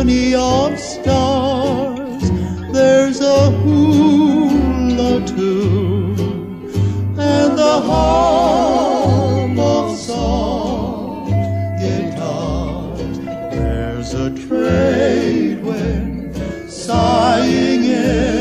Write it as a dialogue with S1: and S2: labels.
S1: neon stars. There's a hula tune and the hum of soft guitars. There's a trade wind sighing in